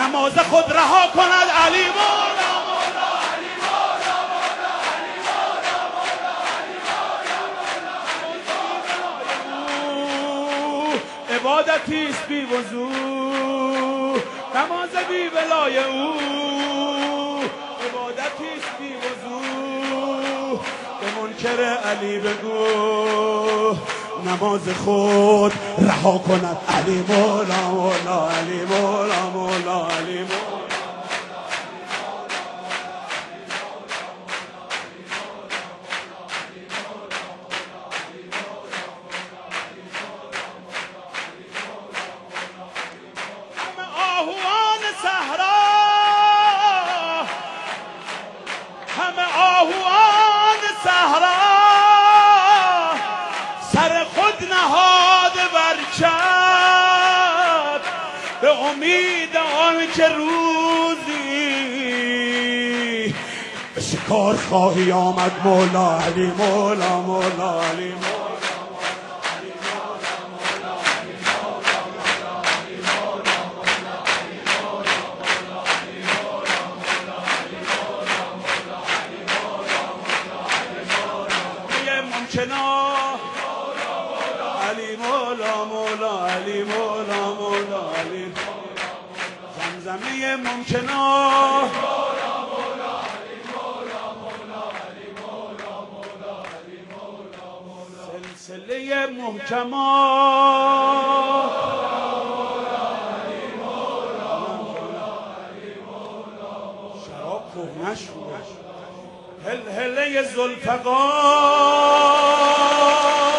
نماز خود رها کند علی مولا عبادتی است بی وضو نماز بی ولای او عبادتی است بی وضو به منکر علی بگو نماز خود رها کند علی مولا مولا علی مولا مولا علی مولا به امید آن که روزی به شکار خواهی آمد مولا علی مولا مولا علی مولا علی مولا مولا علی مولا مولا علی زمزمه ممکنا سلسله محکما شراب کهنه شد هلهله ذوالفقار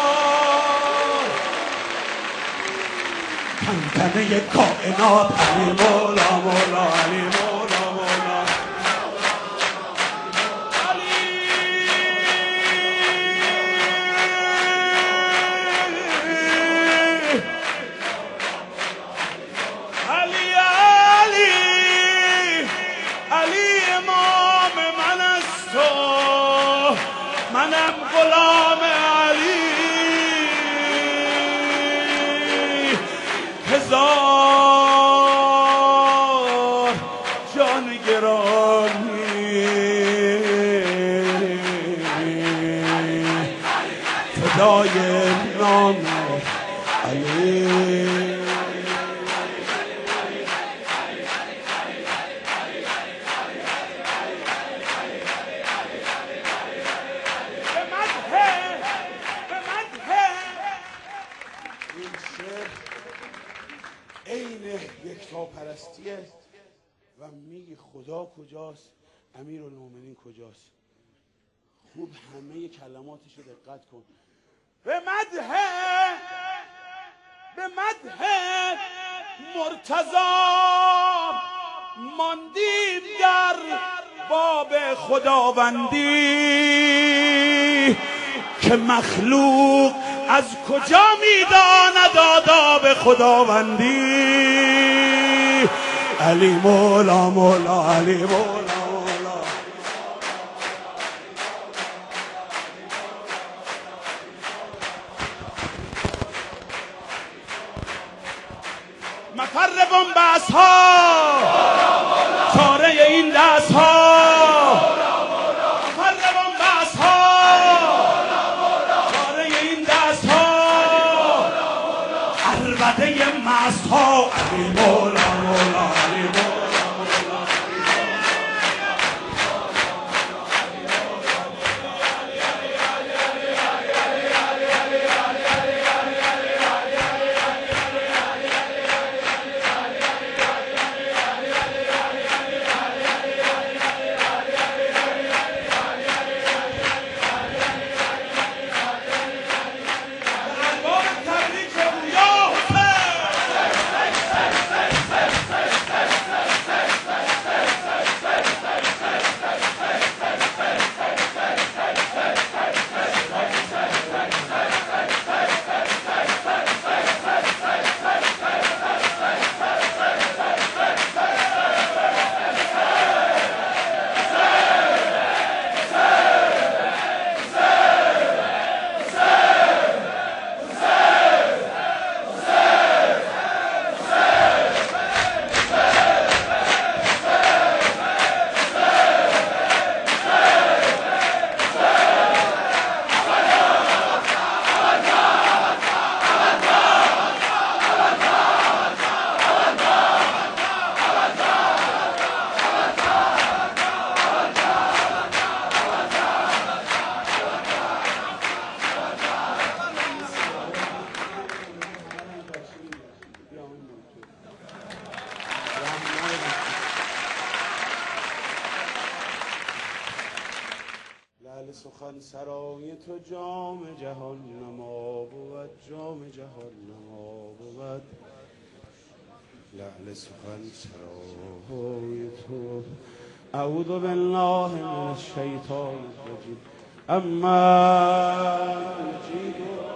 تنتنه کائنات علی مولا مولا علی مولا مولا علی علی علی امام من است و منم غلام علی هزار جان گرامی فدای نام علی عین یکتاپرستیه و میگی خدا کجاست امیرالمومنین کجاست. خوب همه کلماتش رو دقت کن. به مدح مرتضی ماندیم در باب خداوندی که مخلوق از کجا میداند آداب خداوندی. علی مولا مولا علی مولا مولا مفر بنبست ها چاره این دست ها مست ها علی مولا مولا علی مولا مولا سخن سرای تو جام جهان نما بود، جام جهان نما بود. لعل سخن سرای تو. اعوذ بالله من الشیطان الرجیم. اما